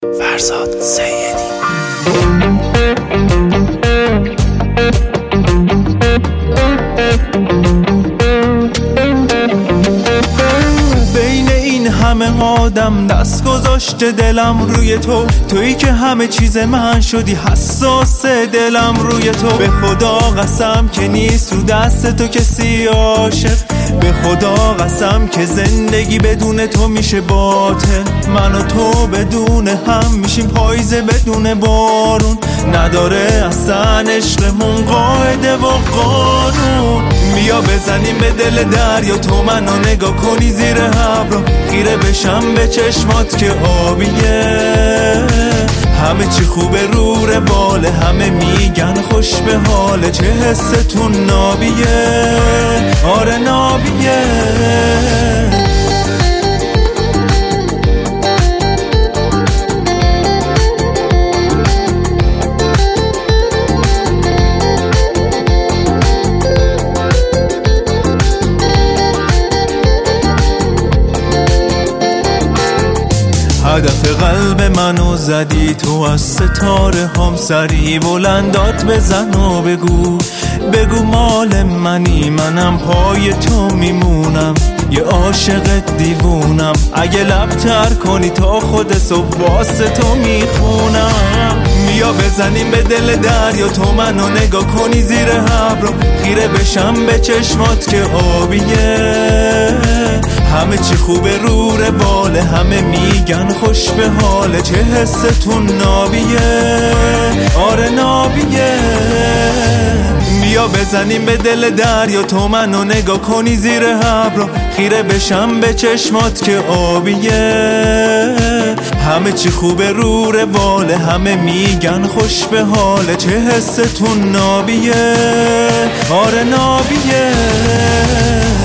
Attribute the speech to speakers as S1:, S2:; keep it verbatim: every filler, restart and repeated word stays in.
S1: فرزاد سیدی. بین این همه آدم دست گذاشته دلم روی تو، تویی که همه چیز من شدی، حساس دلم روی تو. به خدا قسم که نیست تو دست تو کسی عاشق، به خدا قسم که زندگی بدون تو میشه باطل. من و تو بدون هم میشیم پاییزه بدون بارون، نداره اصلا عشقمون قاعده و قانون. بیا بزنیم به دل دریا، تو منو نگاه کنی زیر ابرو، خیره بشم به چشمات که آبیه. همه چی خوبه رو رواله، همه میگن خوش به حاله، چه حستون نابیه، آره نابیه. هدف قلب منو زدی تو، از ستاره هم سری بلندات بزن و بگو بگو مال منی، منم پای تو میمونم، یه عاشق دیوونم. اگه لب تر کنی تا خود صبح واسه تو میخونم. بیا بزنیم به دل دریا، تو منو نگاه کنی زیر ابرو، خیره بشم به چشمات که آبیه. همه چی خوبه رو رواله، همه میگن خوش به حاله، چه حستون نابیه، آره نابیه. بیا بزنیم به دل دریا، تو منو نگاه کنی زیر ابرو، خیره بشم به چشمات که آبیه. همه چی خوبه رو رواله، همه میگن خوش به حاله، چه حستون نابیه، آره نابیه.